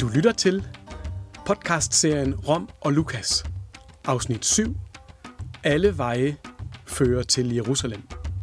Du lytter til podcastserien Rom og Lukas, afsnit 7. Alle veje fører til Jerusalem.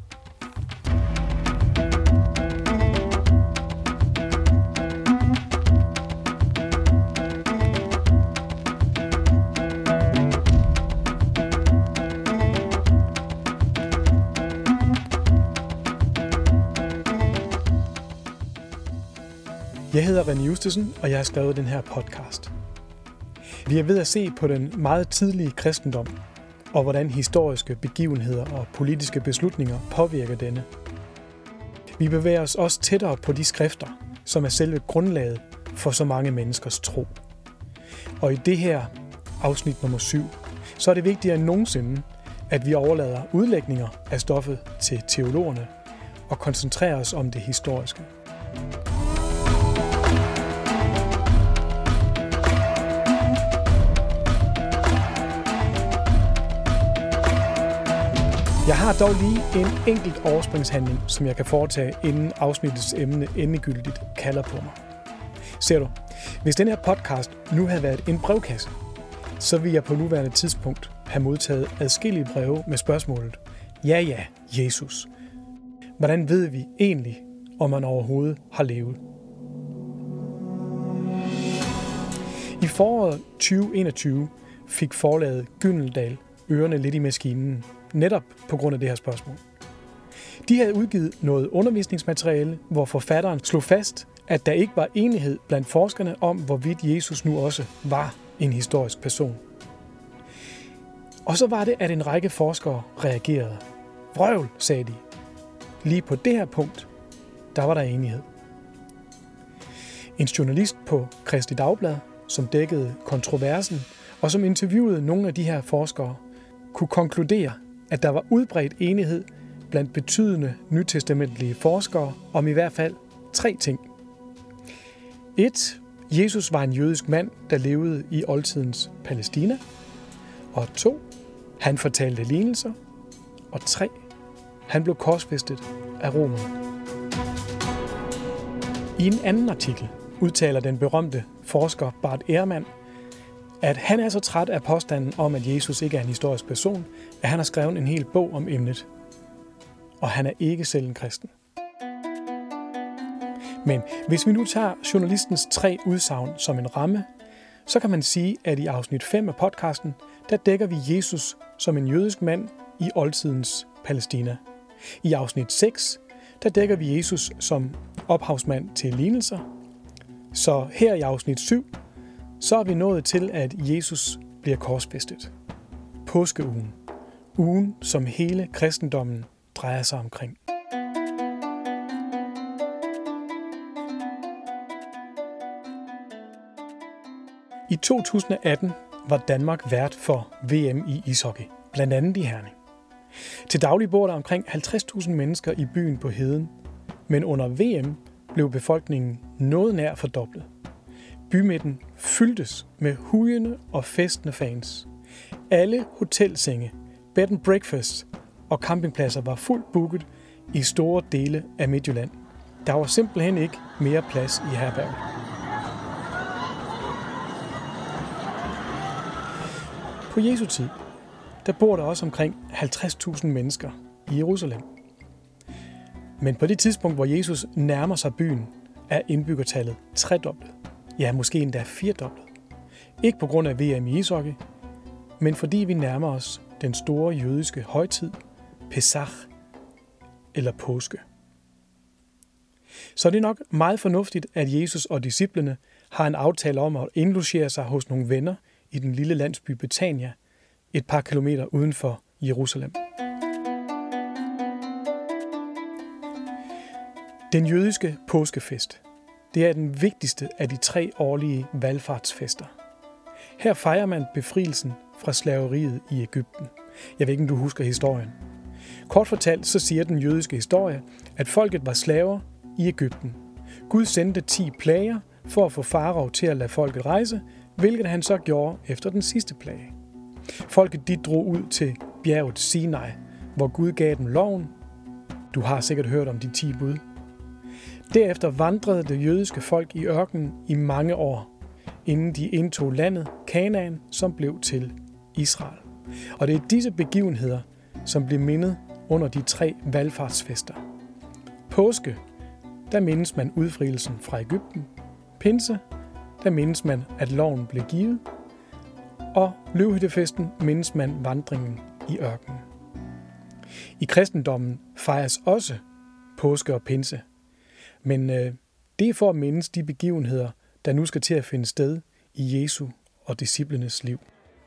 Jeg hedder René Justesen, og jeg har skrevet den her podcast. Vi er ved at se på den meget tidlige kristendom, og hvordan historiske begivenheder og politiske beslutninger påvirker denne. Vi bevæger os også tættere på de skrifter, som er selve grundlaget for så mange menneskers tro. Og i det her afsnit nummer 7, så er det vigtigere end nogensinde, at vi overlader udlægninger af stoffet til teologerne og koncentrerer os om det historiske. Jeg har dog lige en enkelt overspringshandling, som jeg kan foretage, inden afsnittets emne endegyldigt kalder på mig. Ser du, hvis den her podcast nu havde været en brevkasse, så ville jeg på nuværende tidspunkt have modtaget adskillige breve med spørgsmålet: Ja, Jesus. Hvordan ved vi egentlig, om man overhovedet har levet? I foråret 2021 fik forlaget Gyldendal ørerne lidt i maskinen, netop på grund af det her spørgsmål. De havde udgivet noget undervisningsmateriale, hvor forfatteren slog fast, at der ikke var enighed blandt forskerne om, hvorvidt Jesus nu også var en historisk person. Og så var det, at en række forskere reagerede. Vrøvl, sagde de. Lige på det her punkt, der var der enighed. En journalist på Kristi Dagblad, som dækkede kontroversen, og som interviewede nogle af de her forskere, kunne konkludere, at der var udbredt enighed blandt betydende nytestamentlige forskere om i hvert fald 3 ting. 1. Jesus var en jødisk mand, der levede i oldtidens Palæstina. Og 2. Han fortalte lignelser. Og 3. Han blev korsfæstet af romerne. I en anden artikel udtaler den berømte forsker Bart Ehrman, at han er så træt af påstanden om, at Jesus ikke er en historisk person, at han har skrevet en hel bog om emnet. Og han er ikke selv en kristen. Men hvis vi nu tager journalistens 3 udsagn som en ramme, så kan man sige, at i afsnit 5 af podcasten, der dækker vi Jesus som en jødisk mand i oldtidens Palæstina. I afsnit 6, der dækker vi Jesus som ophavsmand til lignelser. Så her i afsnit 7, så er vi nået til, at Jesus bliver korsfæstet. Påskeugen. Ugen, som hele kristendommen drejer sig omkring. I 2018 var Danmark vært for VM i ishockey, blandt andet i Herning. Til daglig bor der omkring 50.000 mennesker i byen på Heden, men under VM blev befolkningen noget nær fordoblet. Bymidten fyldtes med hujende og festende fans. Alle hotelsenge, bed and breakfast og campingpladser var fuldt booket i store dele af Midtjylland. Der var simpelthen ikke mere plads i herberget. På Jesu tid, der bor der også omkring 50.000 mennesker i Jerusalem. Men på det tidspunkt, hvor Jesus nærmer sig byen, er indbyggertallet tredoblet. Ja, måske endda 4-doblet. Ikke på grund af VM i ishockey, men fordi vi nærmer os den store jødiske højtid, Pesach eller påske. Så det er nok meget fornuftigt, at Jesus og disciplene har en aftale om at indlogere sig hos nogle venner i den lille landsby Betania, et par kilometer uden for Jerusalem. Den jødiske påskefest, det er den vigtigste af de 3 årlige valfartsfester. Her fejrer man befrielsen fra slaveriet i Egypten. Jeg ved ikke, om du husker historien. Kort fortalt, så siger den jødiske historie, at folket var slaver i Egypten. Gud sendte 10 plager for at få farao til at lade folket rejse, hvilket han så gjorde efter den sidste plage. Folket de drog ud til bjerget Sinai, hvor Gud gav dem loven. Du har sikkert hørt om de 10 bud. Derefter vandrede det jødiske folk i ørkenen i mange år, inden de indtog landet Kanaan, som blev til Israel. Og det er disse begivenheder, som blev mindet under de 3 valfartsfester. Påske, der mindes man udfrielsen fra Egypten. Pinse, der mindes man, at loven blev givet. Og løvhyttefesten mindes man vandringen i ørkenen. I kristendommen fejres også påske og pinse, men det er for at mindes de begivenheder, der nu skal til at finde sted i Jesu og disciplenes liv.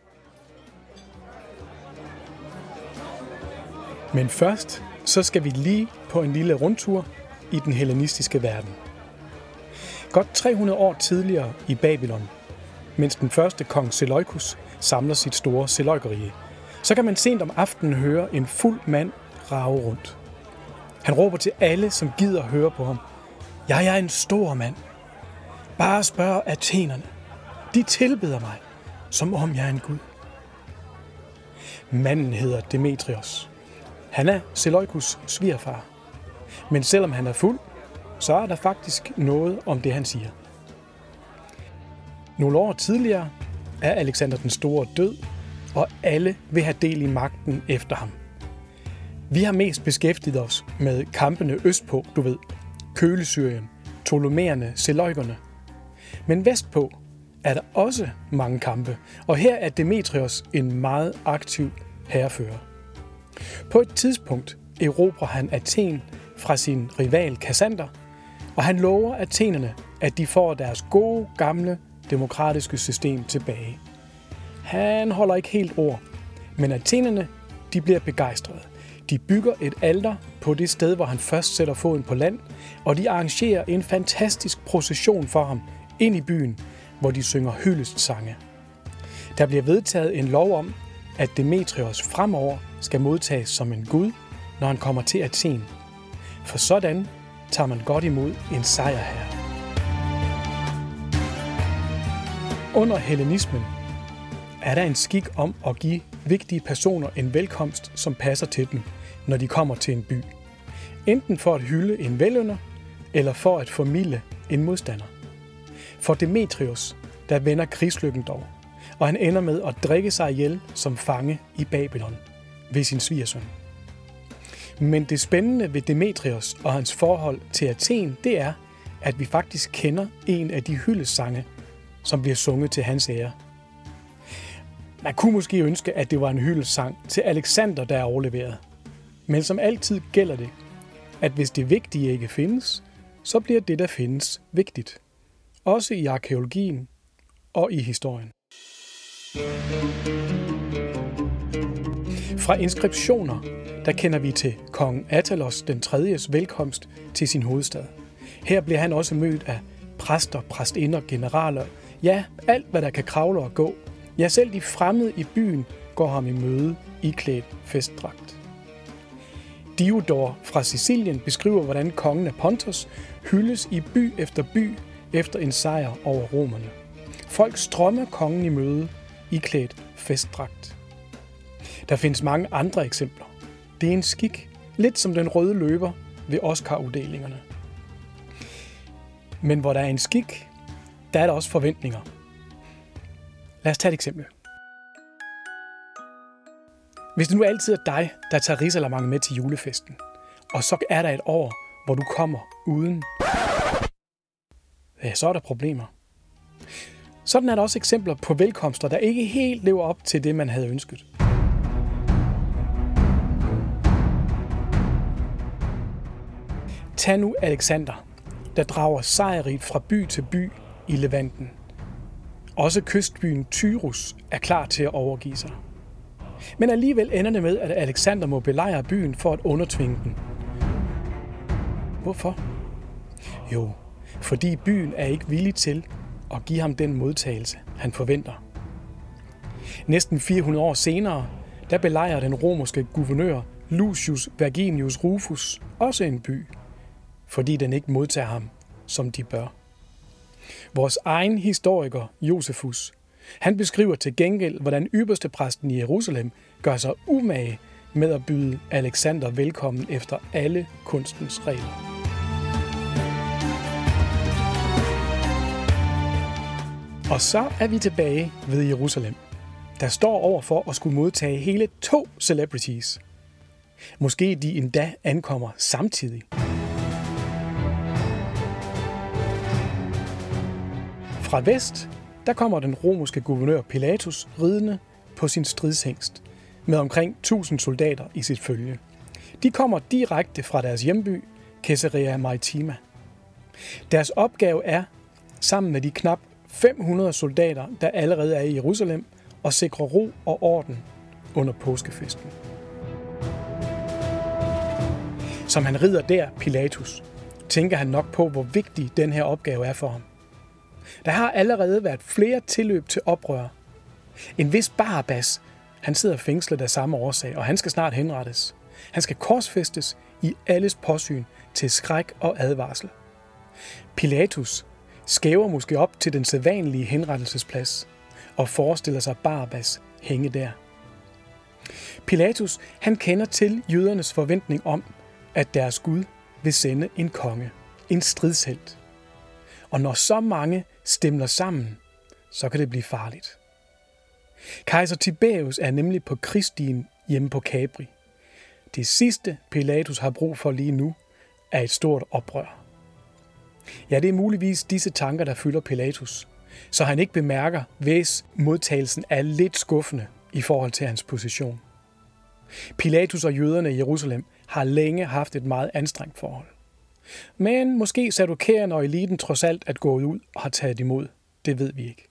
Men først så skal vi lige på en lille rundtur i den hellenistiske verden. Godt 300 år tidligere i Babylon, mens den første kong Seleukus samler sit store Seleukerrige, så kan man sent om aftenen høre en fuld mand rage rundt. Han råber til alle, som gider høre på ham: "Jeg er en stor mand. Bare spørg athenerne. De tilbeder mig, som om jeg er en gud." Manden hedder Demetrios. Han er Seleukus' svigerfar. Men selvom han er fuld, så er der faktisk noget om det, han siger. Nogle år tidligere er Alexander den Store død, og alle vil have del i magten efter ham. Vi har mest beskæftiget os med kampene østpå, du ved, Kølesyrien, Ptolemæerne, Seleukerne. Men vestpå er der også mange kampe, og her er Demetrios en meget aktiv hærfører. På et tidspunkt erobrer han Athen fra sin rival Kassander, og han lover athenerne, at de får deres gode, gamle, demokratiske system tilbage. Han holder ikke helt ord, men athenerne, de bliver begejstrede. De bygger et alter på det sted, hvor han først sætter foden på land, og de arrangerer en fantastisk procession for ham ind i byen, hvor de synger hyldestsange. Der bliver vedtaget en lov om, at Demetrios fremover skal modtages som en gud, når han kommer til Athen. For sådan tager man godt imod en sejrherre. Under hellenismen er der en skik om at give vigtige personer en velkomst, som passer til dem, når de kommer til en by. Enten for at hylde en velynder, eller for at formilde en modstander. For Demetrios, der vender krigslykken dog, og han ender med at drikke sig ihjel som fange i Babylon ved sin svigersøn. Men det spændende ved Demetrios og hans forhold til Athen, det er, at vi faktisk kender en af de hyldestsange, som bliver sunget til hans ære. Man kunne måske ønske, at det var en hyldestsang til Alexander, der er overleveret. Men som altid gælder det, at hvis det vigtige ikke findes, så bliver det, der findes, vigtigt. Også i arkæologien og i historien. Fra inskriptioner, der kender vi til kong Attalos den 3. velkomst til sin hovedstad. Her bliver han også mødt af præster, præstinder, generaler, ja, alt hvad der kan kravle og gå. Ja, selv de fremmede i byen går ham i møde iklædt festdragt. Diodor fra Sicilien beskriver, hvordan kongen af Pontos hyldes i by efter en sejr over romerne. Folk strømmer kongen i møde iklædt festdragt. Der findes mange andre eksempler. Det er en skik, lidt som den røde løber ved Oscar-uddelingerne. Men hvor der er en skik, der er der også forventninger. Lad os tage et eksempel. Hvis det nu altid er dig, der tager risalamande med til julefesten, og så er der et år, hvor du kommer uden, ja, så er der problemer. Sådan er der også eksempler på velkomster, der ikke helt lever op til det, man havde ønsket. Tag nu Alexander, der drager sejrigt fra by til by i Levanten. Også kystbyen Tyrus er klar til at overgive sig. Men alligevel ender det med, at Alexander må belejre byen for at undertvinge den. Hvorfor? Jo, fordi byen er ikke villig til at give ham den modtagelse, han forventer. Næsten 400 år senere, der belejrer den romerske guvernør Lucius Verginius Rufus også en by, fordi den ikke modtager ham, som de bør. Vores egen historiker, Josefus, han beskriver til gengæld, hvordan ypperstepræsten i Jerusalem gør sig umage med at byde Alexander velkommen efter alle kunstens regler. Og så er vi tilbage ved Jerusalem, der står over for at skulle modtage hele 2 celebrities. Måske de endda ankommer samtidig. Fra vest, der kommer den romerske guvernør Pilatus ridende på sin stridshængst med omkring 1000 soldater i sit følge. De kommer direkte fra deres hjemby, Caesarea Maritima. Deres opgave er, sammen med de knap 500 soldater, der allerede er i Jerusalem, at sikre ro og orden under påskefesten. Som han rider der, Pilatus, tænker han nok på, hvor vigtig den her opgave er for ham. Der har allerede været flere tilløb til oprør. En vis Barabbas, han sidder fængslet af samme årsag, og han skal snart henrettes. Han skal korsfæstes i alles påsyn til skræk og advarsel. Pilatus skæver måske op til den sædvanlige henrettelsesplads og forestiller sig Barabbas hænge der. Pilatus, han kender til jødernes forventning om, at deres Gud vil sende en konge, en stridshelt. Og når så mange stemler sammen, så kan det blive farligt. Kejser Tiberius er nemlig på krigsstien hjemme på Capri. Det sidste, Pilatus har brug for lige nu, er et stort oprør. Ja, det er muligvis disse tanker, der fylder Pilatus, så han ikke bemærker, hvis modtagelsen er lidt skuffende i forhold til hans position. Pilatus og jøderne i Jerusalem har længe haft et meget anstrengt forhold. Men måske saddukererne og eliten trods alt er gået ud og har taget imod. Det ved vi ikke.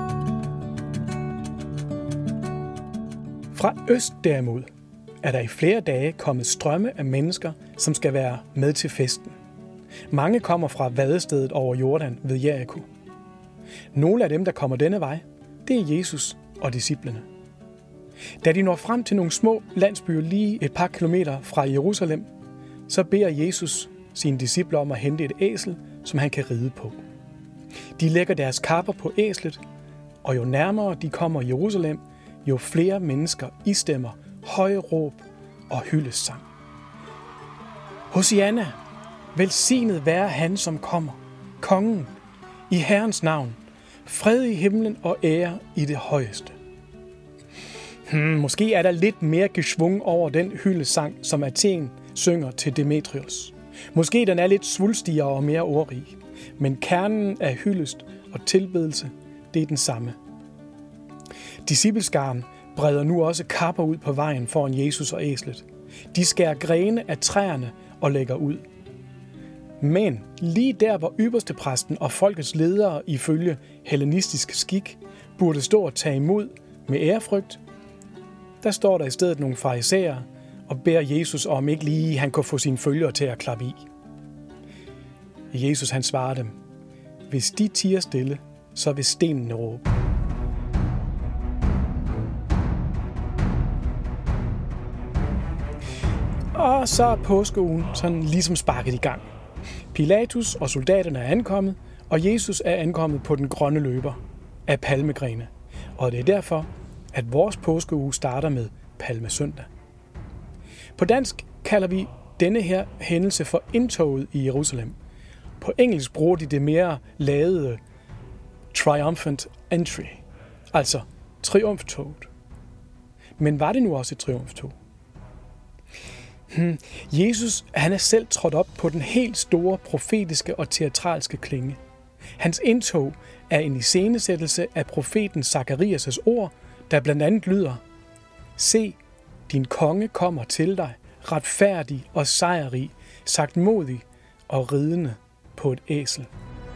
Fra øst derimod er der i flere dage kommet strømme af mennesker, som skal være med til festen. Mange kommer fra vadestedet over Jordan ved Jericho. Nogle af dem, der kommer denne vej, det er Jesus og disciplene. Da de når frem til nogle små landsbyer lige et par kilometer fra Jerusalem, så beder Jesus sine disciple om at hente et æsel, som han kan ride på. De lægger deres kapper på æslet, og jo nærmere de kommer i Jerusalem, jo flere mennesker istemmer høje råb og hyldesang. Hosianna, velsignet være han, som kommer, kongen, i Herrens navn, fred i himlen og ære i det højeste. Måske er der lidt mere geschwung over den hyldesang, som Athen synger til Demetrius. Måske den er lidt svulstigere og mere ordrig, men kernen af hyldest og tilbedelse, det er den samme. Discipleskaren breder nu også kapper ud på vejen foran Jesus og æslet. De skærer grene af træerne og lægger ud. Men lige der, hvor ypperstepræsten og folkets ledere ifølge hellenistisk skik burde stå og tage imod med ærefrygt, der står der i stedet nogle farisæere og beder Jesus om ikke lige han kunne få sine følgere til at klappe i. Jesus han svarer dem, hvis de tier stille, så vil stenene råbe. Og så er påskeugen sådan ligesom sparket i gang. Pilatus og soldaterne er ankommet, og Jesus er ankommet på den grønne løber af palmegrene. Og det er derfor, at vores påskeuge starter med palmesøndag. På dansk kalder vi denne her hændelse for indtoget i Jerusalem. På engelsk bruger de det mere ladede triumphant entry, altså triumftoget. Men var det nu også et triumftog? Jesus han er selv trådt op på den helt store profetiske og teatralske klinge. Hans indtog er en iscenesættelse af profeten Zakarias' ord, der blandt andet lyder: Se, din konge kommer til dig, retfærdig og sejrrig, sagtmodig og ridende på et æsel.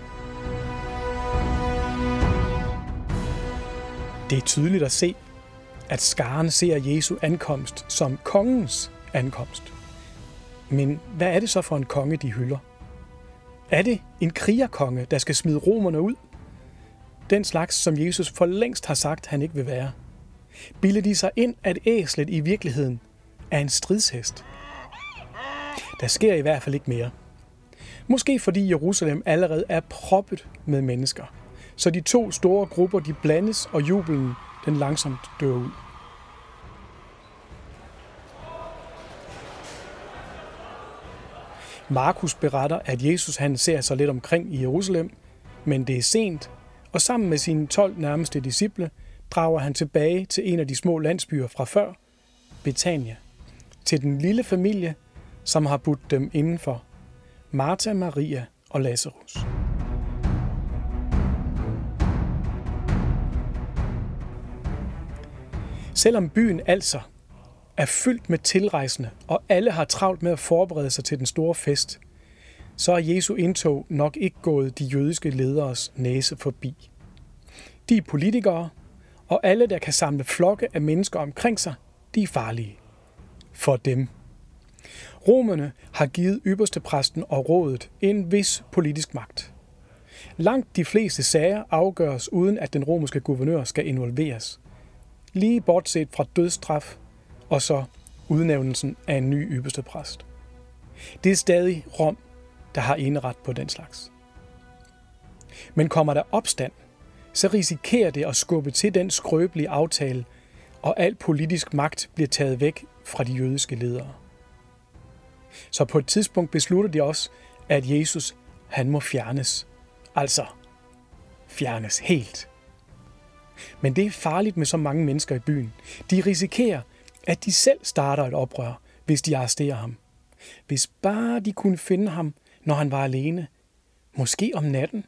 Det er tydeligt at se, at skaren ser Jesu ankomst som kongens ankomst. Men hvad er det så for en konge, de hylder? Er det en krigerkonge, der skal smide romerne ud? Den slags, som Jesus for længst har sagt, han ikke vil være. Bilder de sig ind, at æslet i virkeligheden er en stridshest? Der sker i hvert fald ikke mere. Måske fordi Jerusalem allerede er proppet med mennesker, så de to store grupper de blandes, og jubelen den langsomt dør ud. Markus beretter, at Jesus han ser sig lidt omkring i Jerusalem, men det er sent, og sammen med sine 12 nærmeste disciple drager han tilbage til en af de små landsbyer fra før, Betania, til den lille familie, som har budt dem indenfor, Martha, Maria og Lazarus. Selvom byen altså er fyldt med tilrejsende, og alle har travlt med at forberede sig til den store fest, så er Jesu indtog nok ikke gået de jødiske lederes næse forbi. De er politikere, og alle, der kan samle flokke af mennesker omkring sig, de er farlige. For dem. Romerne har givet ypperstepræsten og rådet en vis politisk magt. Langt de fleste sager afgøres uden at den romerske guvernør skal involveres. Lige bortset fra dødsstraf og så udnævnelsen af en ny ypperstepræst. Det er stadig Rom, der har eneret på den slags. Men kommer der opstand, så risikerer det at skubbe til den skrøbelige aftale, og al politisk magt bliver taget væk fra de jødiske ledere. Så på et tidspunkt beslutter de også, at Jesus, han må fjernes. Altså, fjernes helt. Men det er farligt med så mange mennesker i byen. De risikerer, at de selv starter et oprør, hvis de arresterer ham. Hvis bare de kunne finde ham, når han var alene. Måske om natten.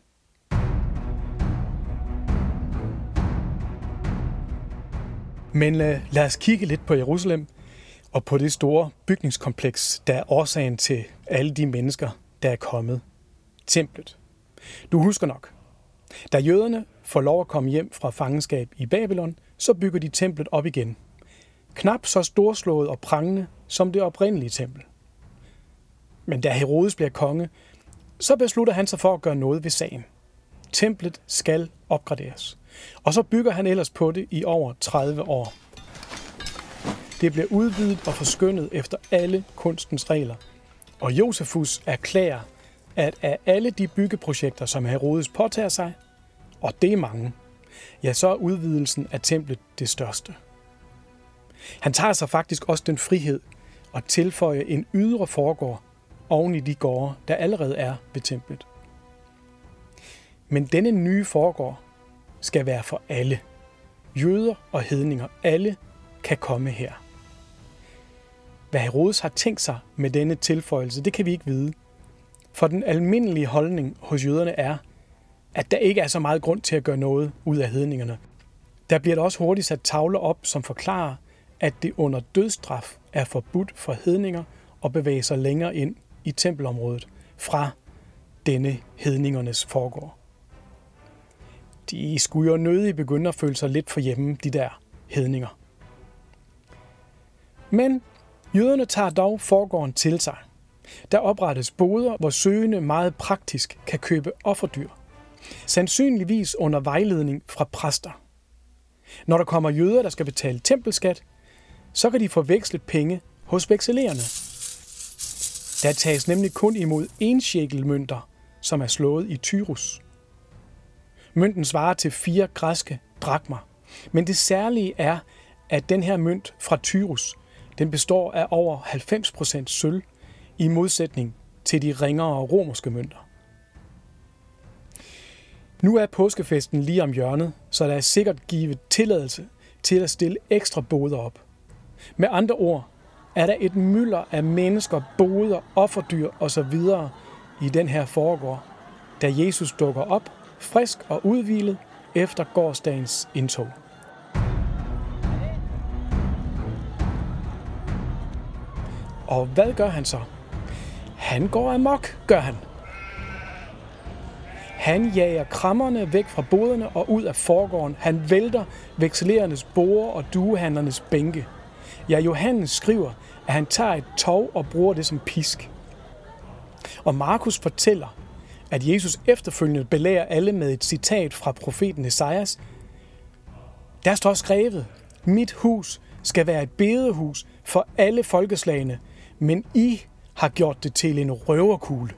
Men lad os kigge lidt på Jerusalem og på det store bygningskompleks, der er årsagen til alle de mennesker, der er kommet. Templet. Du husker nok. Da jøderne får lov at komme hjem fra fangenskab i Babylon, så bygger de templet op igen. Knap så storslået og prangende som det oprindelige tempel. Men da Herodes bliver konge, så beslutter han sig for at gøre noget ved sagen. Templet skal opgraderes. Og så bygger han ellers på det i over 30 år. Det bliver udvidet og forskønnet efter alle kunstens regler. Og Josefus erklærer, at af alle de byggeprojekter, som Herodes påtager sig, og det er mange, ja, så er udvidelsen af templet det største. Han tager sig faktisk også den frihed at tilføje en ydre forgård oven i de gårde, der allerede er ved templet. Men denne nye forgård skal være for alle. Jøder og hedninger, alle kan komme her. Hvad Herodes har tænkt sig med denne tilføjelse, det kan vi ikke vide. For den almindelige holdning hos jøderne er, at der ikke er så meget grund til at gøre noget ud af hedningerne. Der bliver der også hurtigt sat tavler op, som forklarer, at det under dødsstraf er forbudt for hedninger at bevæge sig længere ind i tempelområdet fra denne hedningernes forgård. De skulle jo nødigt begynde at føle sig lidt for hjemme, de der hedninger. Men jøderne tager dog forgården til sig. Der oprettes boder, hvor søgende meget praktisk kan købe offerdyr. Sandsynligvis under vejledning fra præster. Når der kommer jøder, der skal betale tempelskat, så kan de få vekslet penge hos vekselererne. Der tages nemlig kun imod 1 shekelmønter, som er slået i Tyrus. Mønten svarer til 4 græske drakmer. Men det særlige er, at den her mønt fra Tyrus, den består af over 90% sølv, i modsætning til de ringere romerske mønter. Nu er påskefesten lige om hjørnet, så der er sikkert givet tilladelse til at stille ekstra boder op. Med andre ord er der et mylder af mennesker, boder, offerdyr osv. i den her forgård, da Jesus dukker op, frisk og udhvilet efter gårsdagens indtog. Og hvad gør han så? Han går amok, gør han. Han jager krammerne væk fra boderne og ud af forgården. Han vælter vekselerernes borde og duehandlernes bænke. Ja, Johannes skriver, at han tager et tov og bruger det som pisk. Og Markus fortæller, at Jesus efterfølgende belærer alle med et citat fra profeten Esajas. Der står skrevet, mit hus skal være et bedehus for alle folkeslagene, men I har gjort det til en røverkugle.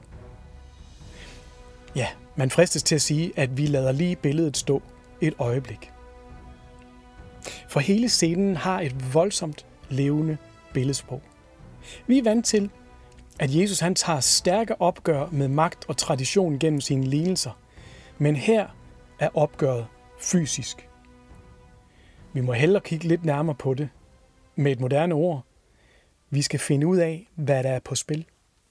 Ja, man fristes til at sige, at vi lader lige billedet stå et øjeblik. For hele scenen har et voldsomt levende billedsprog. Vi er vant til, at Jesus han tager stærke opgør med magt og tradition gennem sine lignelser. Men her er opgøret fysisk. Vi må hellere kigge lidt nærmere på det med et moderne ord. Vi skal finde ud af, hvad der er på spil.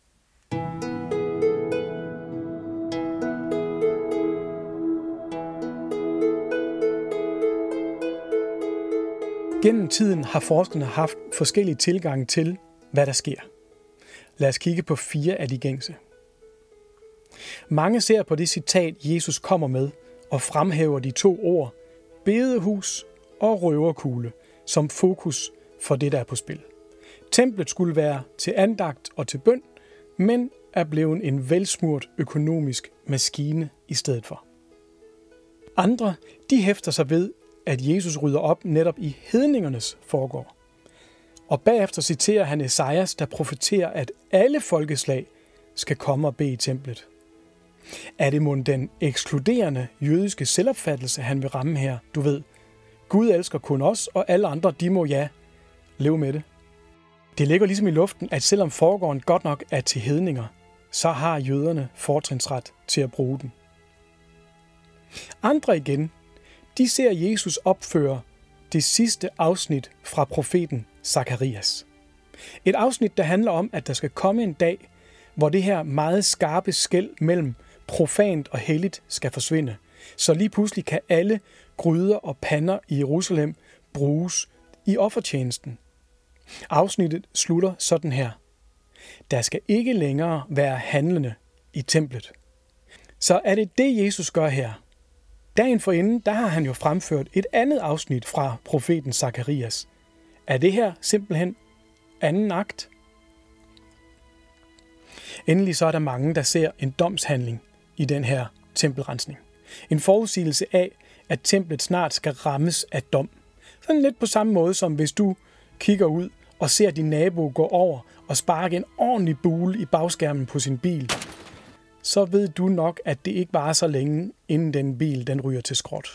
Gennem tiden har forskerne haft forskellige tilgange til, hvad der sker. Lad os kigge på 4 af de gængse. Mange ser på det citat, Jesus kommer med, og fremhæver de 2 ord, bedehus og røverkugle, som fokus for det, der er på spil. Templet skulle være til andagt og til bøn, men er blevet en velsmurt økonomisk maskine i stedet for. Andre, de hæfter sig ved, at Jesus rydder op netop i hedningernes forgård. Og bagefter citerer han Esajas, der profeterer, at alle folkeslag skal komme og bede i templet. Er det mon den ekskluderende jødiske selvopfattelse, han vil ramme her? Du ved, Gud elsker kun os, og alle andre, de må leve med det. Det ligger ligesom i luften, at selvom forgården godt nok er til hedninger, så har jøderne fortrinsret til at bruge den. Andre igen, de ser Jesus opføre det sidste afsnit fra profeten Zakarias. Et afsnit, der handler om, at der skal komme en dag, hvor det her meget skarpe skel mellem profant og helligt skal forsvinde. Så lige pludselig kan alle gryder og pander i Jerusalem bruges i offertjenesten. Afsnittet slutter sådan her. Der skal ikke længere være handlende i templet. Så er det det, Jesus gør her. Dagen forinden, der har han jo fremført et andet afsnit fra profeten Zakarias. Er det her simpelthen anden akt? Endelig så er der mange, der ser en domshandling i den her tempelrensning. En forudsigelse af, at templet snart skal rammes af dom. Sådan lidt på samme måde som hvis du kigger ud og ser din nabo gå over og sparke en ordentlig bule i bagskærmen på sin bil, så ved du nok, at det ikke varer så længe, inden den bil den ryger til skrot.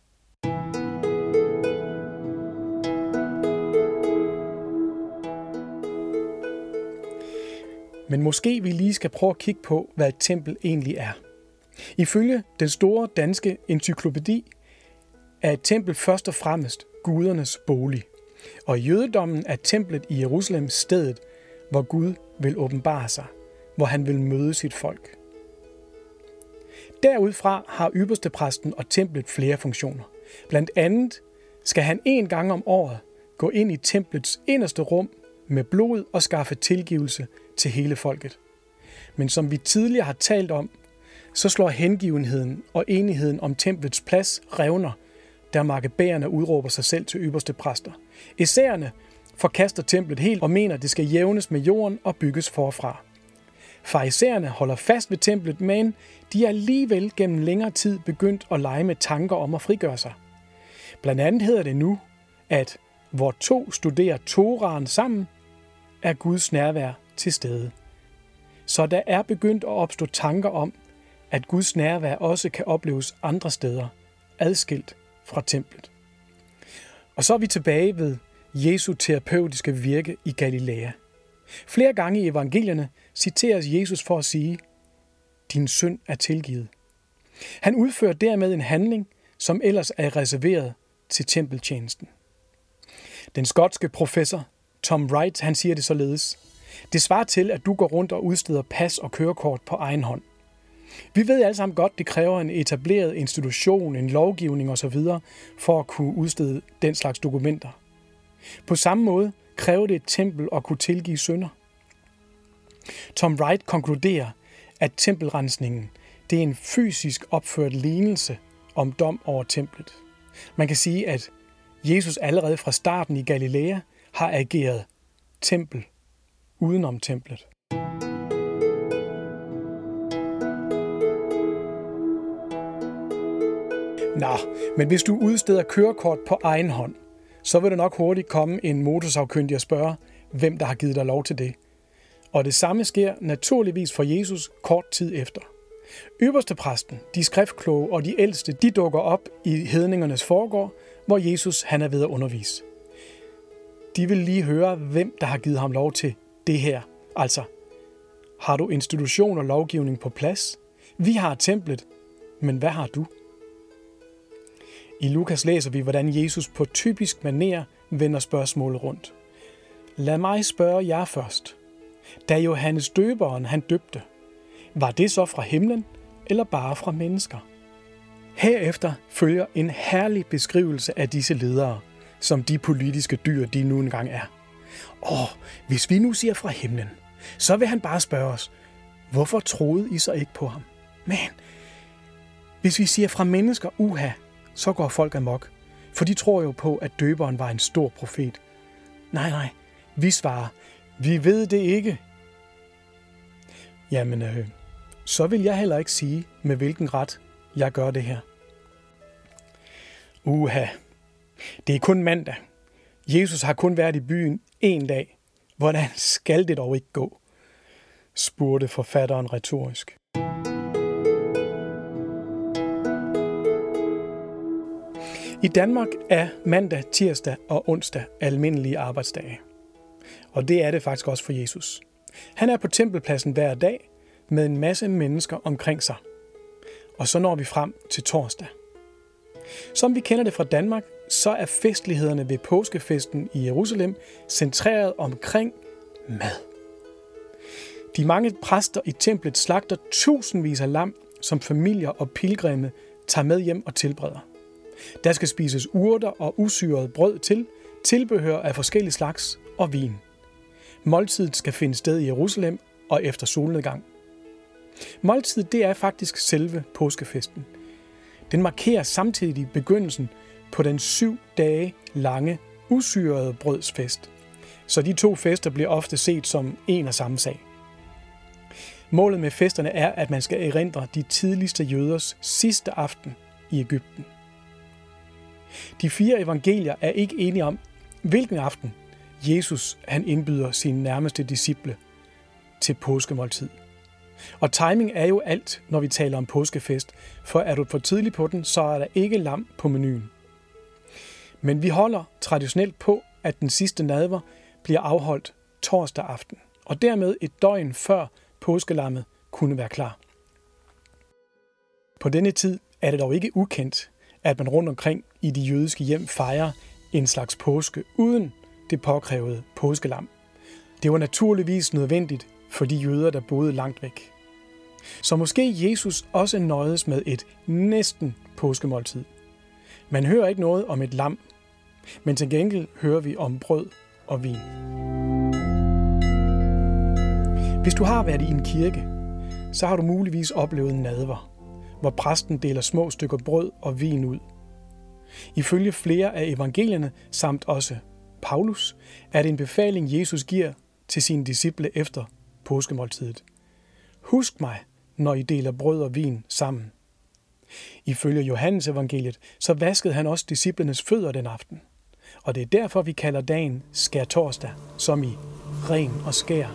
Men måske vi lige skal prøve at kigge på, hvad et tempel egentlig er. Ifølge den store danske encyklopædi er et tempel først og fremmest gudernes bolig. Og i jødedommen er templet i Jerusalem stedet, hvor Gud vil åbenbare sig, hvor han vil møde sit folk. Derudfra har ypperstepræsten og templet flere funktioner. Blandt andet skal han 1 gang om året gå ind i templets inderste rum med blod og skaffe tilgivelse til hele folket. Men som vi tidligere har talt om, så slår hengivenheden og enigheden om templets plads revner, da makkabæerne udråber sig selv til ypperste præster. Essærerne forkaster templet helt og mener, at det skal jævnes med jorden og bygges forfra. Farisæerne holder fast ved templet, men de er alligevel gennem længere tid begyndt at lege med tanker om at frigøre sig. Blandt andet hedder det nu, at hvor 2 studerer Toraen sammen, er Guds nærvær til stede. Så der er begyndt at opstå tanker om, at Guds nærvær også kan opleves andre steder, adskilt fra templet. Og så er vi tilbage ved Jesu terapeutiske virke i Galilea. Flere gange i evangelierne citeres Jesus for at sige, din synd er tilgivet. Han udfører dermed en handling, som ellers er reserveret til tempeltjenesten. Den skotske professor Tom Wright, han siger det således. Det svarer til, at du går rundt og udsteder pas og kørekort på egen hånd. Vi ved alle sammen godt, det kræver en etableret institution, en lovgivning osv. for at kunne udstede den slags dokumenter. På samme måde kræver det et tempel at kunne tilgive synder. Tom Wright konkluderer, at tempelrensningen det er en fysisk opført lignelse om dom over templet. Man kan sige, at Jesus allerede fra starten i Galilea har ageret tempel udenom templet. Nå, men hvis du udsteder kørekort på egen hånd, så vil der nok hurtigt komme en motorsagkyndig og spørge, hvem der har givet dig lov til det. Og det samme sker naturligvis for Jesus kort tid efter. Ypperstepræsten, de skriftkloge og de ældste, de dukker op i hedningernes forgård, hvor Jesus han er ved at undervise. De vil lige høre, hvem der har givet ham lov til det her. Altså, har du institution og lovgivning på plads? Vi har templet, men hvad har du? I Lukas læser vi, hvordan Jesus på typisk manér vender spørgsmålet rundt. Lad mig spørge jer først. Da Johannes døberen han døbte, var det så fra himlen eller bare fra mennesker? Herefter følger en herlig beskrivelse af disse ledere, som de politiske dyr, de nu engang er. Hvis vi nu siger fra himlen, så vil han bare spørge os, hvorfor troede I så ikke på ham? Men hvis vi siger fra mennesker, så går folk amok, for de tror jo på, at døberen var en stor profet. Nej, vi svarer, vi ved det ikke. Jamen, så vil jeg heller ikke sige, med hvilken ret jeg gør det her. Det er kun mandag. Jesus har kun været i byen en dag. Hvordan skal det dog ikke gå? Spurgte forfatteren retorisk. I Danmark er mandag, tirsdag og onsdag almindelige arbejdsdage. Og det er det faktisk også for Jesus. Han er på tempelpladsen hver dag med en masse mennesker omkring sig. Og så når vi frem til torsdag. Som vi kender det fra Danmark, så er festlighederne ved påskefesten i Jerusalem centreret omkring mad. De mange præster i templet slagter tusindvis af lam, som familier og pilgrimme tager med hjem og tilbereder. Der skal spises urter og usyret brød til, tilbehør af forskellige slags og vin. Måltidet skal finde sted i Jerusalem og efter solnedgang. Måltidet det er faktisk selve påskefesten. Den markerer samtidig begyndelsen på den 7 dage lange usyrede brødsfest. Så de to fester bliver ofte set som en og samme sag. Målet med festerne er, at man skal erindre de tidligste jøders sidste aften i Egypten. De 4 evangelier er ikke enige om, hvilken aften Jesus han indbyder sine nærmeste disciple til påskemåltid. Og timing er jo alt, når vi taler om påskefest, for er du for tidlig på den, så er der ikke lam på menuen. Men vi holder traditionelt på, at den sidste nadver bliver afholdt torsdag aften, og dermed et døgn før påskelammet kunne være klar. På denne tid er det dog ikke ukendt, at man rundt omkring i de jødiske hjem fejrer en slags påske uden det påkrævede påskelam. Det var naturligvis nødvendigt for de jøder, der boede langt væk. Så måske Jesus også nøjedes med et næsten påskemåltid. Man hører ikke noget om et lam, men til gengæld hører vi om brød og vin. Hvis du har været i en kirke, så har du muligvis oplevet en nadver, hvor præsten deler små stykker brød og vin ud. Ifølge flere af evangelierne, samt også Paulus, er det en befaling, Jesus giver til sine disciple efter påskemåltidet. Husk mig, når I deler brød og vin sammen. Ifølge Johannes evangeliet, så vaskede han også disciplenes fødder den aften. Og det er derfor, vi kalder dagen skærtorsdag, som i ren og skær.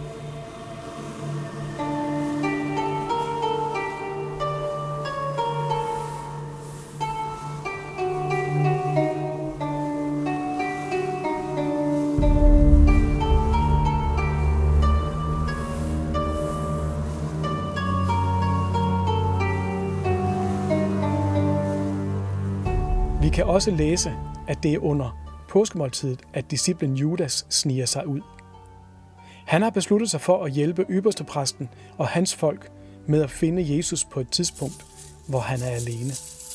Vi kan også læse, at det er under påskemåltidet, at disciplen Judas sniger sig ud. Han har besluttet sig for at hjælpe ypperstepræsten og hans folk med at finde Jesus på et tidspunkt, hvor han er alene.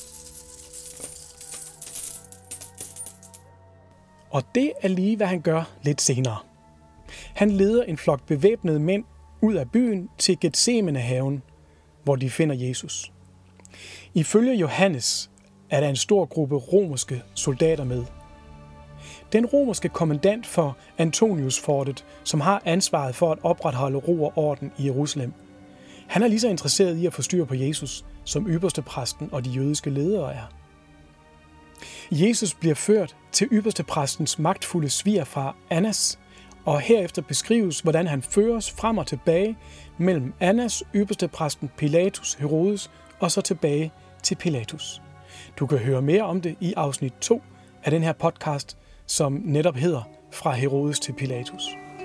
Og det er lige, hvad han gør lidt senere. Han leder en flok bevæbnede mænd ud af byen til Getsemane-haven, hvor de finder Jesus. Ifølge Johannes er der en stor gruppe romerske soldater med. Den romerske kommandant for Antoniusfortet, som har ansvaret for at opretholde ro og orden i Jerusalem, han er lige så interesseret i at få styr på Jesus, som ypperstepræsten og de jødiske ledere er. Jesus bliver ført til ypperstepræstens magtfulde svigerfar Annas, og herefter beskrives, hvordan han føres frem og tilbage mellem Annas, ypperstepræsten Pilatus, Herodes og så tilbage til Pilatus. Du kan høre mere om det i afsnit 2 af den her podcast, som netop hedder Fra Herodes til Pilatus.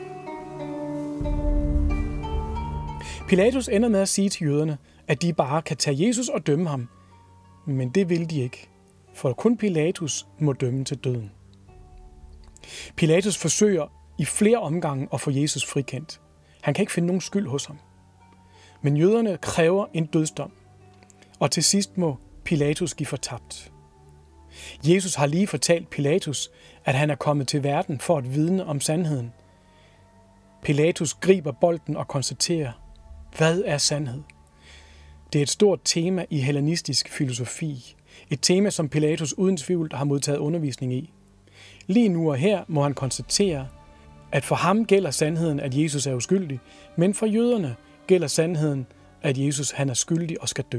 Pilatus ender med at sige til jøderne, at de bare kan tage Jesus og dømme ham. Men det vil de ikke, for kun Pilatus må dømme til døden. Pilatus forsøger i flere omgange at få Jesus frikendt. Han kan ikke finde nogen skyld hos ham. Men jøderne kræver en dødsdom, og til sidst må Pilatus give fortabt. Jesus har lige fortalt Pilatus, at han er kommet til verden for at vidne om sandheden. Pilatus griber bolden og konstaterer, hvad er sandhed? Det er et stort tema i hellenistisk filosofi. Et tema, som Pilatus uden tvivl har modtaget undervisning i. Lige nu og her må han konstatere, at for ham gælder sandheden, at Jesus er uskyldig, men for jøderne gælder sandheden, at Jesus han er skyldig og skal dø.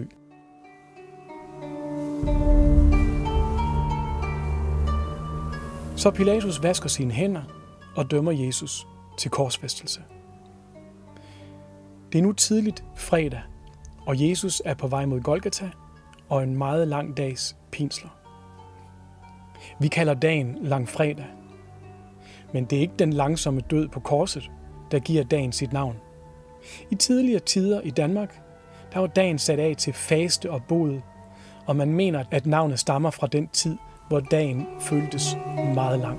Så Pilatus vasker sine hænder og dømmer Jesus til korsfæstelse. Det er nu tidligt fredag, og Jesus er på vej mod Golgata og en meget lang dags pinsler. Vi kalder dagen langfredag, men det er ikke den langsomme død på korset, der giver dagen sit navn. I tidligere tider i Danmark, der var dagen sat af til faste og bod, og man mener, at navnet stammer fra den tid, hvor dagen føltes meget lang.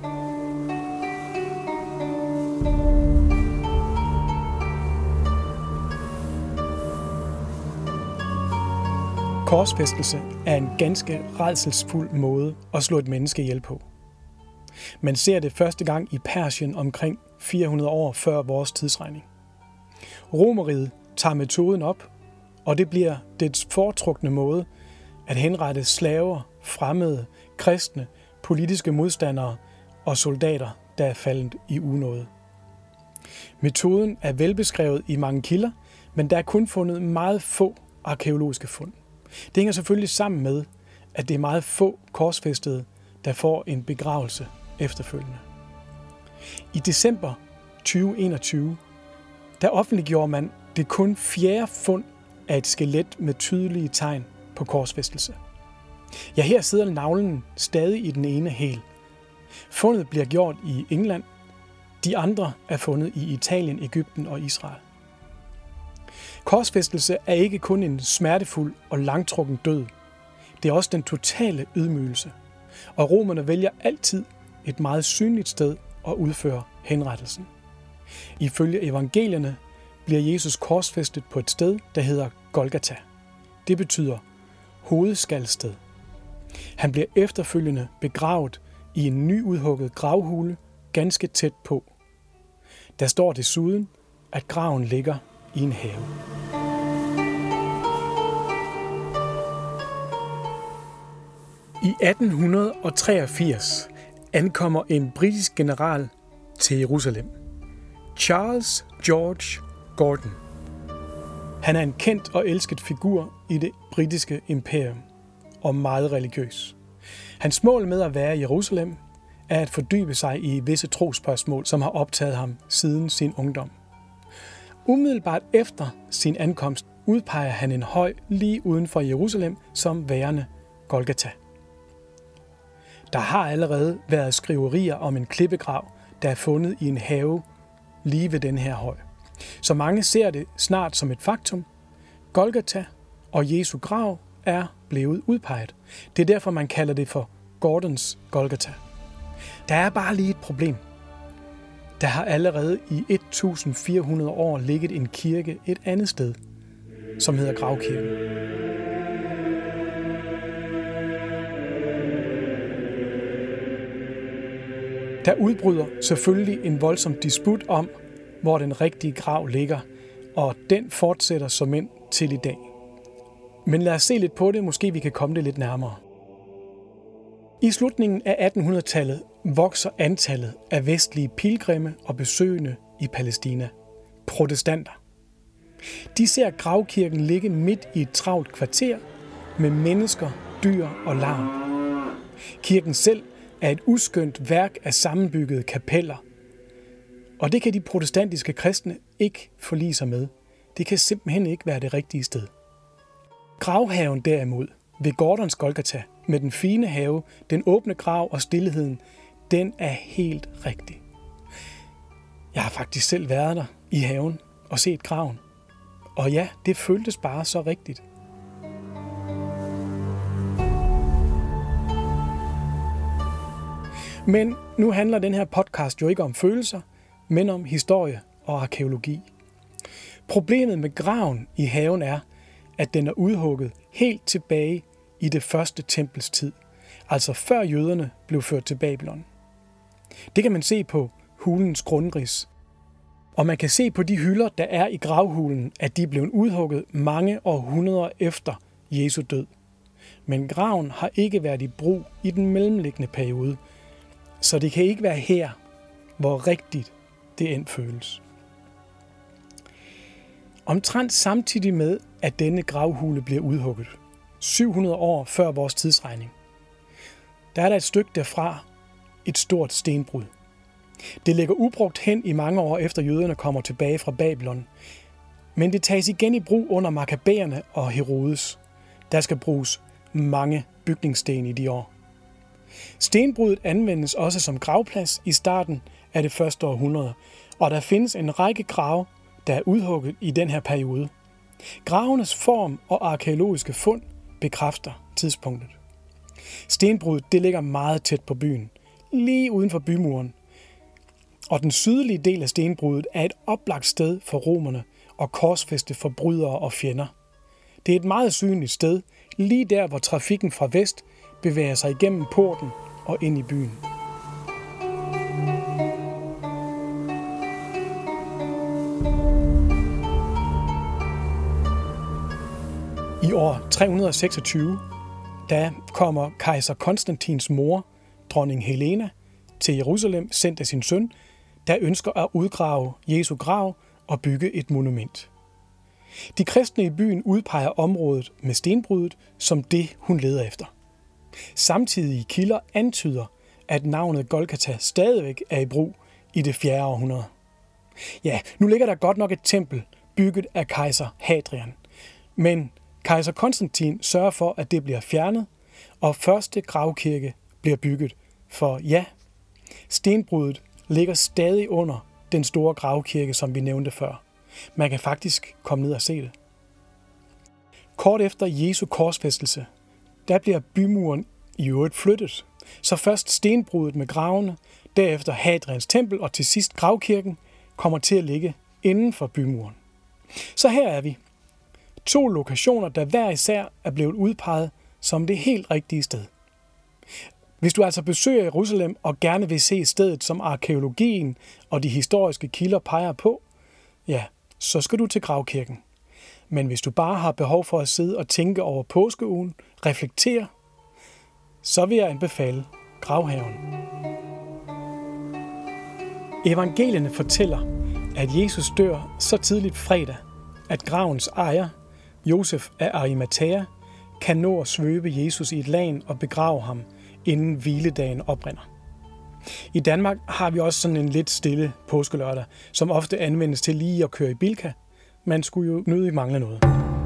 Korsfæstelse er en ganske rædselsfuld måde at slå et menneske ihjel på. Man ser det første gang i Persien omkring 400 år før vores tidsregning. Romerriget tager metoden op, og det bliver dets foretrukne måde at henrette slaver, fremmede, kristne, politiske modstandere og soldater, der er faldet i unåde. Metoden er velbeskrevet i mange kilder, men der er kun fundet meget få arkæologiske fund. Det hænger selvfølgelig sammen med, at det er meget få korsfæstede, der får en begravelse efterfølgende. I december 2021, der offentliggjorde man det kun 4. fund af et skelet med tydelige tegn på korsfæstelse. Ja, her sidder navlen stadig i den ene hæl. Fundet bliver gjort i England. De andre er fundet i Italien, Egypten og Israel. Korsfæstelse er ikke kun en smertefuld og langtrukken død. Det er også den totale ydmygelse. Og romerne vælger altid et meget synligt sted at udføre henrettelsen. Ifølge evangelierne bliver Jesus korsfæstet på et sted, der hedder Golgata. Det betyder hovedskaldsted. Han bliver efterfølgende begravet i en nyudhugget gravhule ganske tæt på. Der står desuden, at graven ligger i en have. I 1883 ankommer en britisk general til Jerusalem. Charles George Gordon. Han er en kendt og elsket figur i det britiske imperium og meget religiøs. Hans mål med at være i Jerusalem er at fordybe sig i visse trosspørgsmål, som har optaget ham siden sin ungdom. Umiddelbart efter sin ankomst udpeger han en høj lige uden for Jerusalem som værende Golgata. Der har allerede været skriverier om en klippegrav, der er fundet i en have lige ved den her høj. Så mange ser det snart som et faktum. Golgata og Jesu grav er blevet udpeget. Det er derfor, man kalder det for Gordons Golgata. Der er bare lige et problem. Der har allerede i 1400 år ligget en kirke et andet sted, som hedder Gravkirken. Der udbryder selvfølgelig en voldsom disput om, hvor den rigtige grav ligger, og den fortsætter som end til i dag. Men lad os se lidt på det, måske vi kan komme det lidt nærmere. I slutningen af 1800-tallet vokser antallet af vestlige pilgrimme og besøgende i Palæstina. Protestanter. De ser gravkirken ligge midt i et travlt kvarter med mennesker, dyr og larm. Kirken selv er et uskønt værk af sammenbyggede kapeller. Og det kan de protestantiske kristne ikke forlige sig med. Det kan simpelthen ikke være det rigtige sted. Gravhaven derimod, ved Gordons Golgata, med den fine have, den åbne grav og stilheden, den er helt rigtig. Jeg har faktisk selv været der i haven og set graven. Og ja, det føltes bare så rigtigt. Men nu handler den her podcast jo ikke om følelser, men om historie og arkæologi. Problemet med graven i haven er, at den er udhugget helt tilbage i det første tempels tid, altså før jøderne blev ført til Babylon. Det kan man se på hulens grundrids. Og man kan se på de hylder, der er i gravhulen, at de er blevet udhugget mange århundreder efter Jesu død. Men graven har ikke været i brug i den mellemliggende periode, så det kan ikke være her, hvor rigtigt det end føles. Omtrent samtidig med, at denne gravhule bliver udhugget, 700 år før vores tidsregning, der er der et stykke derfra, et stort stenbrud. Det ligger ubrugt hen i mange år efter jøderne kommer tilbage fra Babylon, men det tages igen i brug under Makkabæerne og Herodes. Der skal bruges mange bygningssten i de år. Stenbruddet anvendes også som gravplads i starten af det første århundrede, og der findes en række grave, der er udhugget i den her periode. Gravenes form og arkæologiske fund bekræfter tidspunktet. Stenbruddet det ligger meget tæt på byen, lige uden for bymuren, og den sydlige del af stenbruddet er et oplagt sted for romerne og korsfæste forbrydere og fjender. Det er et meget synligt sted, lige der hvor trafikken fra vest bevæger sig igennem porten og ind i byen. I år 326, der kommer kejser Konstantins mor, dronning Helena, til Jerusalem sendt af sin søn, der ønsker at udgrave Jesu grav og bygge et monument. De kristne i byen udpeger området med stenbruddet som det, hun leder efter. Samtidige kilder antyder, at navnet Golgata stadigvæk er i brug i det 4. århundrede. Ja, nu ligger der godt nok et tempel, bygget af kejser Hadrian. Men kejser Konstantin sørger for, at det bliver fjernet, og første gravkirke bliver bygget. For ja, stenbruddet ligger stadig under den store gravkirke, som vi nævnte før. Man kan faktisk komme ned og se det. Kort efter Jesu korsfæstelse, der bliver bymuren i øvrigt flyttet. Så først stenbruddet med gravene, derefter Hadrians tempel og til sidst gravkirken kommer til at ligge inden for bymuren. Så her er vi. 2 lokationer, der hver især er blevet udpeget som det helt rigtige sted. Hvis du altså besøger Jerusalem og gerne vil se stedet, som arkæologien og de historiske kilder peger på, ja, så skal du til gravkirken. Men hvis du bare har behov for at sidde og tænke over påskeugen, reflektere, så vil jeg anbefale gravhaven. Evangelierne fortæller, at Jesus dør så tidligt fredag, at gravens ejer, Josef af Arimathæa, kan nå at svøbe Jesus i et lagen og begrave ham, inden hviledagen oprinder. I Danmark har vi også sådan en lidt stille påskelørdag, som ofte anvendes til lige at køre i Bilka. Man skulle jo nødig mangle noget.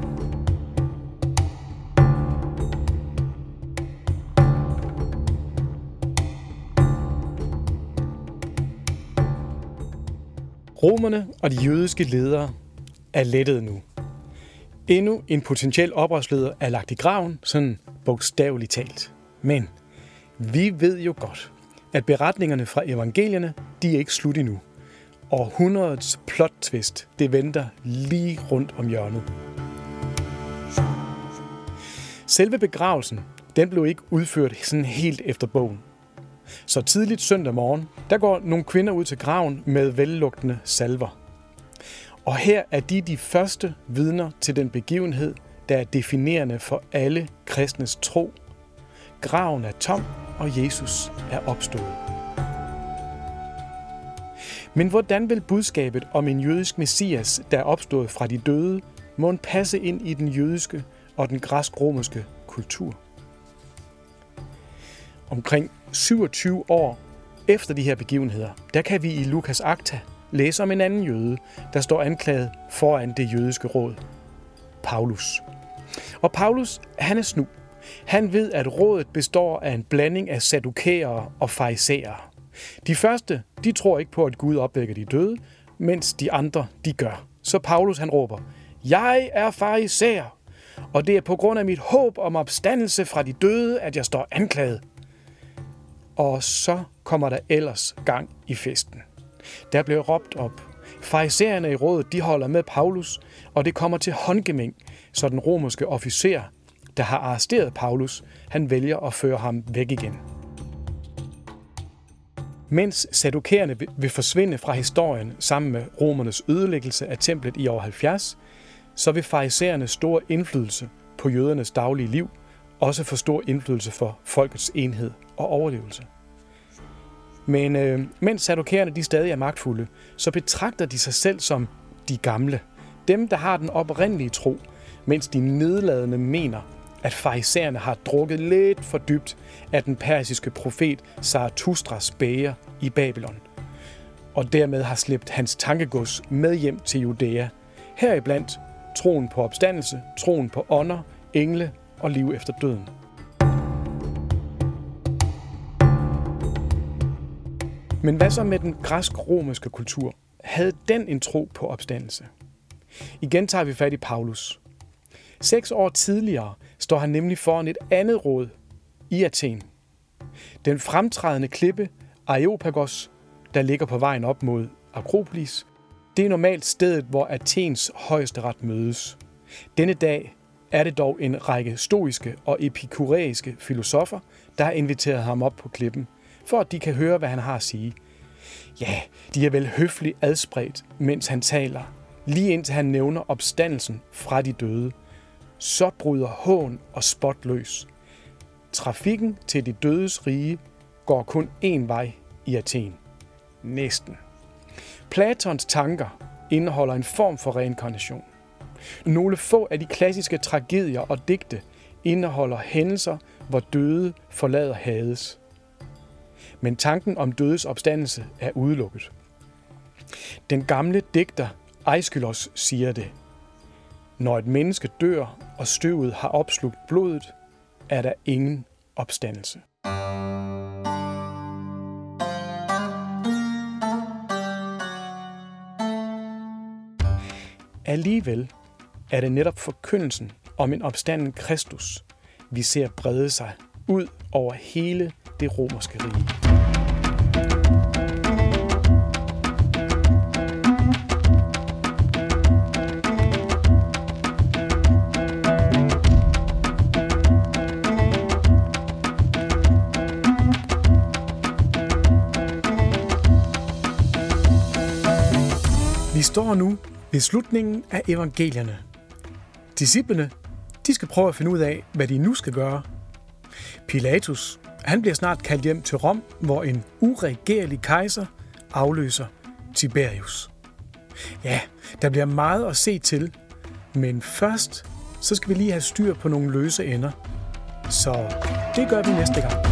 Romerne og de jødiske ledere er lettet nu. Endnu en potentiel oprørsleder er lagt i graven, sådan bogstaveligt talt. Men vi ved jo godt, at beretningerne fra evangelierne, de er ikke slut endnu. Århundredets plot-twist, det venter lige rundt om hjørnet. Selve begravelsen, den blev ikke udført sådan helt efter bogen. Så tidligt søndag morgen, der går nogle kvinder ud til graven med vellugtende salver. Og her er de første vidner til den begivenhed, der er definerende for alle kristnes tro. Graven er tom, og Jesus er opstået. Men hvordan vil budskabet om en jødisk messias, der er opstået fra de døde, må passe ind i den jødiske og den græsk-romerske kultur? Omkring 27 år efter de her begivenheder, der kan vi i Lukas Akta læse om en anden jøde, der står anklaget foran det jødiske råd. Paulus. Og Paulus, han er snu. Han ved, at rådet består af en blanding af saddukæere og farisæere. De første, de tror ikke på, at Gud opvækker de døde, mens de andre, de gør. Så Paulus, han råber, jeg er farisæer, og det er på grund af mit håb om opstandelse fra de døde, at jeg står anklaget. og så kommer der ellers gang i festen. Der bliver råbt op. Farisæerne i rådet, de holder med Paulus, og det kommer til håndgemæng, så den romerske officer, der har arresteret Paulus, han vælger at føre ham væk igen. Mens saddukæerne vil forsvinde fra historien sammen med romernes ødelæggelse af templet i år 70, så vil farisæernes store indflydelse på jødernes daglige liv også få stor indflydelse for folkets enhed og overlevelse. Men mens saddukæerne de stadig er magtfulde, så betragter de sig selv som de gamle. Dem, der har den oprindelige tro, mens de nedladende mener, at farisæerne har drukket lidt for dybt af den persiske profet Zarathustras bæger i Babylon, og dermed har slæbt hans tankegods med hjem til Judæa, heriblandt troen på opstandelse, troen på ånder, engle og liv efter døden. Men hvad så med den græsk-romerske kultur? Havde den en tro på opstandelse? Igen tager vi fat i Paulus. 6 år tidligere står han nemlig foran et andet råd i Athen. Den fremtrædende klippe Areopagos, der ligger på vejen op mod Akropolis, det er normalt stedet, hvor Athens højesteret mødes. Denne dag er det dog en række stoiske og epikureiske filosofer, der har inviteret ham op på klippen, for at de kan høre, hvad han har at sige. Ja, de er vel høfligt adspredt, mens han taler, lige indtil han nævner opstandelsen fra de døde. Så bryder hån og spot løs. Trafikken til de dødes rige går kun én vej i Athen. Næsten. Platons tanker indeholder en form for reinkarnation. Nogle få af de klassiske tragedier og digte indeholder hændelser, hvor døde forlader Hades. Men tanken om dødes opstandelse er udelukket. Den gamle digter Aeschylus siger det: når et menneske dør, og støvet har opslugt blodet, er der ingen opstandelse. Alligevel er det netop forkyndelsen om en opstanden Kristus, vi ser brede sig ud over hele det romerske rige. Vi står nu ved slutningen af evangelierne. Disciplene, de skal prøve at finde ud af, hvad de nu skal gøre. Pilatus, han bliver snart kaldt hjem til Rom, hvor en uregerlig kejser afløser Tiberius. Ja, der bliver meget at se til, men først så skal vi lige have styr på nogle løse ender. Så det gør vi næste gang.